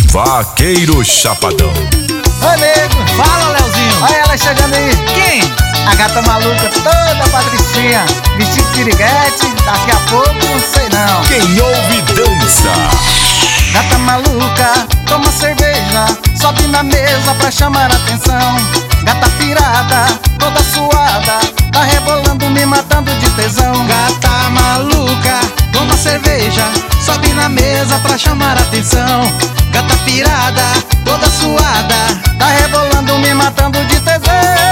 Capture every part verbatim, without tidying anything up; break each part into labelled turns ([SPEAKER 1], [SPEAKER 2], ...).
[SPEAKER 1] Vaqueiro Chapadão.
[SPEAKER 2] Ô nego,
[SPEAKER 3] Fala, Leozinho.
[SPEAKER 2] olha ela chegando aí.
[SPEAKER 3] Quem?
[SPEAKER 2] A gata maluca, toda patricinha, vestido de piriguete, daqui a pouco não sei não.
[SPEAKER 1] Quem ouve dança.
[SPEAKER 2] Gata maluca, toma cerveja, sobe na mesa pra chamar atenção. Gata pirada, toda suada, tá rebolando, me matando de tesão.
[SPEAKER 3] Gata maluca, toma cerveja, sobe na mesa pra chamar atenção. Gata pirada, toda suada,
[SPEAKER 2] Tá rebolando, me matando de tesão.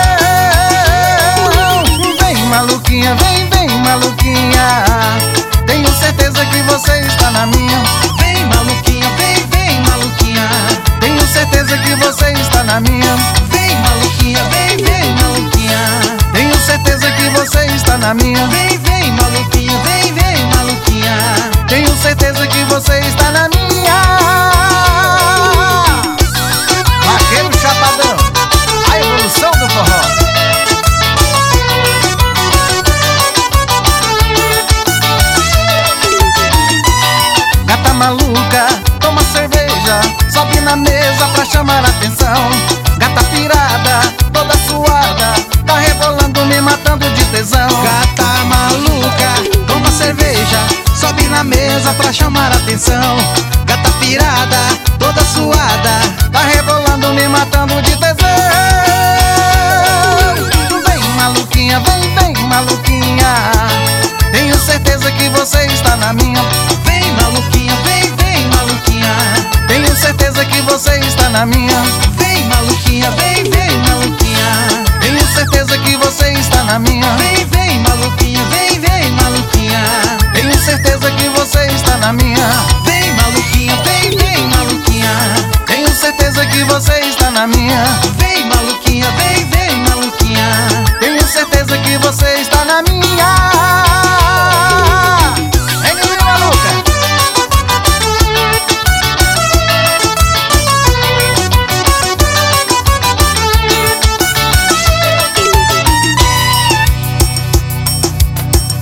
[SPEAKER 2] Vem maluquinha, vem, vem maluquinha, tenho certeza que você está na minha.
[SPEAKER 3] vem maluquinha, vem, vem maluquinha.
[SPEAKER 2] Tenho certeza que você está na minha.
[SPEAKER 3] Vem maluquinha, vem, vem maluquinha.
[SPEAKER 2] Tenho certeza que você está na minha.
[SPEAKER 3] Vem, vem maluquinha, vem, vem maluquinha.
[SPEAKER 2] Tenho certeza que você está na minha. Vaqueiro Chapadão, a evolução do forró. Gata maluca, toma cerveja, sobe na mesa pra chamar atenção. Gata pirada, toda suada, tá rebolando, me matando de tesão.
[SPEAKER 3] Gata maluca, toma cerveja, sobe na mesa pra chamar atenção. Gata pirada, toda suada,
[SPEAKER 2] Tá rebolando, me matando de tesão. Vem maluquinha, vem, vem maluquinha, tenho certeza que você está na minha.
[SPEAKER 3] vem maluquinha, vem, vem maluquinha.
[SPEAKER 2] Tenho certeza que você está na minha.
[SPEAKER 3] Vem maluquinha, vem, vem maluquinha.
[SPEAKER 2] Tenho certeza que você está na minha.
[SPEAKER 3] Vem, vem maluquinha, vem, vem maluquinha.
[SPEAKER 2] Tenho certeza que você está na minha.
[SPEAKER 3] Vem maluquinha, vem, vem maluquinha.
[SPEAKER 2] Tenho certeza que você está na minha.
[SPEAKER 3] Vem